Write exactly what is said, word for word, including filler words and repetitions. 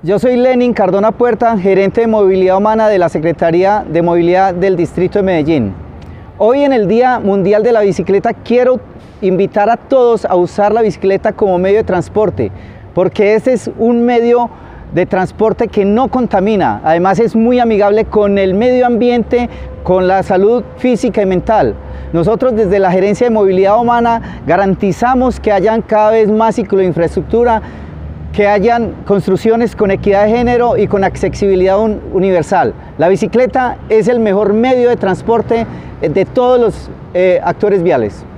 Yo soy Lenin Cardona Puerta, gerente de movilidad humana de la Secretaría de Movilidad del Distrito de Medellín. Hoy, en el Día Mundial de la Bicicleta, quiero invitar a todos a usar la bicicleta como medio de transporte, porque este es un medio de transporte que no contamina, además es muy amigable con el medio ambiente, con la salud física y mental. Nosotros, desde la Gerencia de Movilidad Humana, garantizamos que hayan cada vez más cicloinfraestructura, que hayan construcciones con equidad de género y con accesibilidad universal. La bicicleta es el mejor medio de transporte de todos los eh, actores viales.